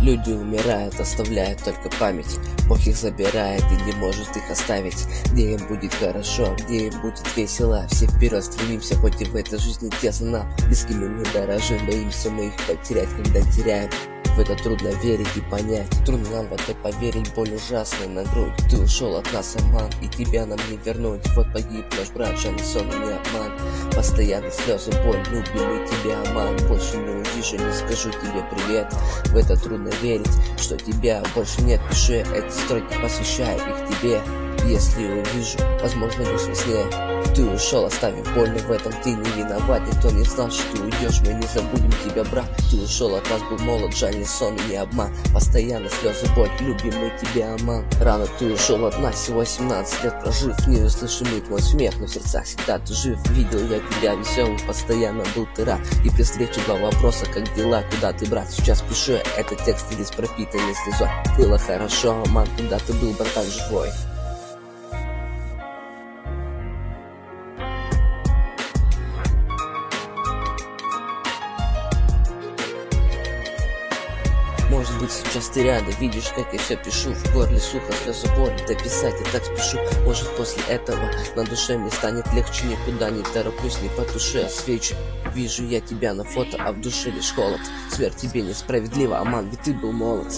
Люди умирают, оставляют только память. Бог их забирает и не может их оставить. Где им будет хорошо, где им будет весело. Все вперед стремимся, хоть и в этой жизни тесно нам. Близкими мы дорожим, боимся мы их потерять, когда теряем. В это трудно верить и понять. Трудно нам в это поверить, боль ужасная на грудь. Ты ушел от нас, обман, и тебя нам не вернуть. Вот погиб наш брат, жаль, сон и не обман. Постоянно слезы, боль, любимый тебя обман. Больше не увижу, не скажу тебе привет. В это трудно верить, что тебя больше нет. Пишу эти строки, посвящаю их тебе. Если увижу, возможно, лишь во сне. Ты ушел, оставив боль, но в этом ты не виноват. Никто не знал, что ты уйдешь, мы не забудем тебя, брат. Ты ушел от нас, был молод, жаль, не сон и не обман. Постоянно слезы, боль, любимый тебя обман. Рано ты ушел от нас, всего 17 лет прожив. Не услышим и твой смех, но в сердцах всегда ты жив. Видел я тебя веселым, постоянно был ты рад. И при встрече два вопроса, как дела, куда ты, брат? Сейчас пишу этот текст, весь пропитанный слезой. Было хорошо, обман, когда ты был, братан, живой. Может быть, сейчас ты рядом, видишь, как я все пишу. В горле сухо, слезы боль, дописать я так спешу. Может, после этого на душе мне станет легче. Никуда не тороплюсь, не потушу я свечи. Вижу я тебя на фото, а в душе лишь холод. Смерть тебе несправедлива, обман, ведь ты был молод.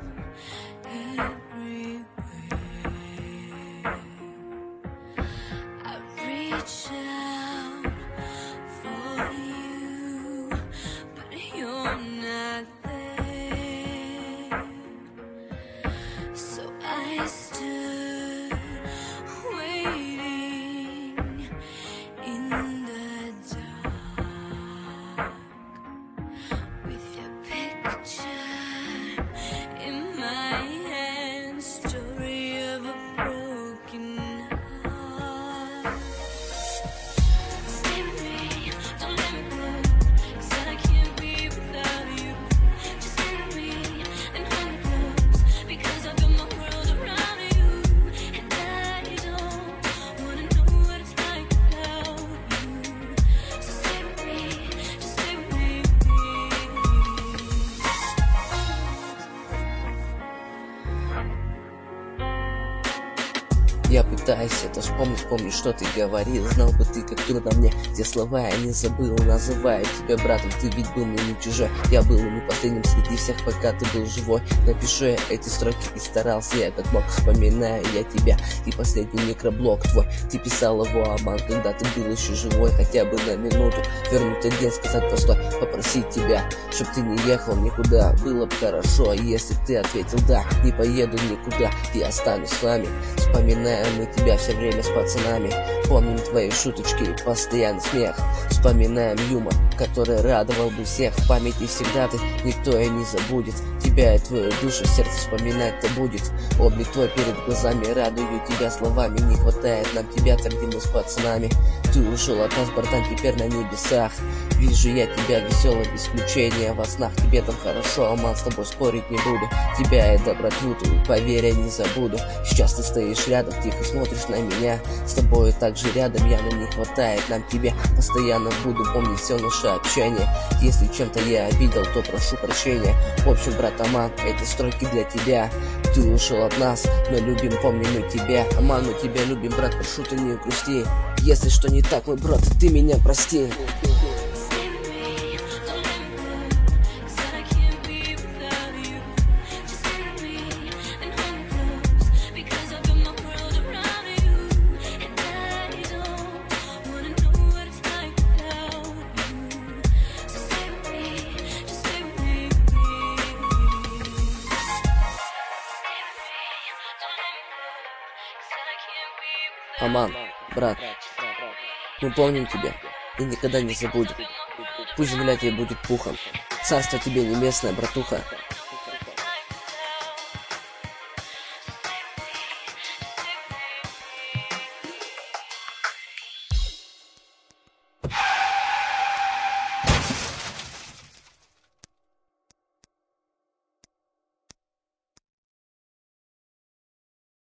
Я пытаюсь это вспомнить, помню, что ты говорил. Знал бы ты, как трудно мне те слова я не забыл. Называю тебя братом, ты ведь был мне не чужой. Я был не последним среди всех, пока ты был живой. Напишу я эти строки и старался я как мог. Вспоминаю я тебя и последний микроблог твой. Ты писал его, обман, когда ты был еще живой. Хотя бы на минуту вернуть один, сказать постой, попросить тебя, чтоб ты не ехал никуда. Было бы хорошо, если ты ответил да. Не поеду никуда, я останусь с вами. Вспоминаем мы тебя все время с пацанами. Помним твои шуточки и постоянный смех. Вспоминаем юмор, который радовал бы всех. В памяти всегда ты, никто и не забудет. Тебя и твою душу сердце вспоминать-то будет. Облик твой перед глазами, радую тебя словами. Не хватает нам тебя, твердим мы с пацанами. Ты ушел от нас, братан, теперь на небесах. Вижу я тебя веселым, без исключения. Во снах тебе там хорошо, обман, с тобой спорить не буду. Тебя я доброту, поверь, я не забуду. Сейчас ты стоишь рядом, тихо смотришь на меня. С тобой так же рядом, явно не хватает нам тебя. Постоянно буду помнить все наше общение. Если чем-то я обидел, то прошу прощения. В общем, брат Аман, эти строки для тебя. Ты ушел от нас, но любим, помним мы тебя. Аман, мы тебя любим, брат, прошу, ты не грусти. Если что не так, мой брат, ты меня прости. Аман, брат, мы помним тебя и никогда не забудем. Пусть земля тебе будет пухом, царство тебе небесное, братуха.